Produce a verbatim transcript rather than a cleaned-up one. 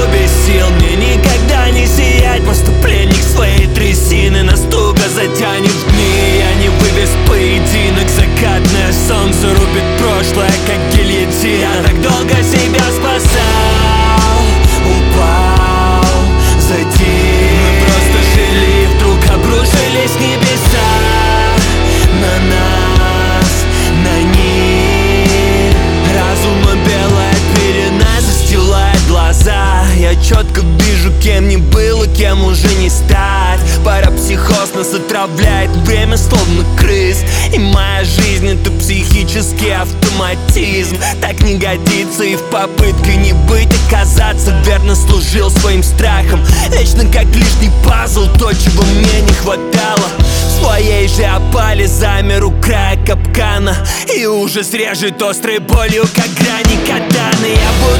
без сил, мне никогда не сиять. Просто пленник своей трясины нас туго затянет в дни. Я не вывез поединок, закатное солнце рубит прошлое, как гильотина. Я так долго себя спасал, упал, затих. Мы просто жили, и вдруг обрушились небеса на нас, на них. Разума белая пелена застилает глаза. Я четко вижу, кем не был и кем уже не стать. Парапсихоз нас отравляет, время словно крыс. И моя жизнь — это психический автоматизм. Так не годится, и в попытке не быть, оказаться верно служил своим страхом. Вечно как лишний пазл, то, чего мне не хватало. В своей же опале замер у края капкана, и ужас режет острой болью, как грани катаны. Я буду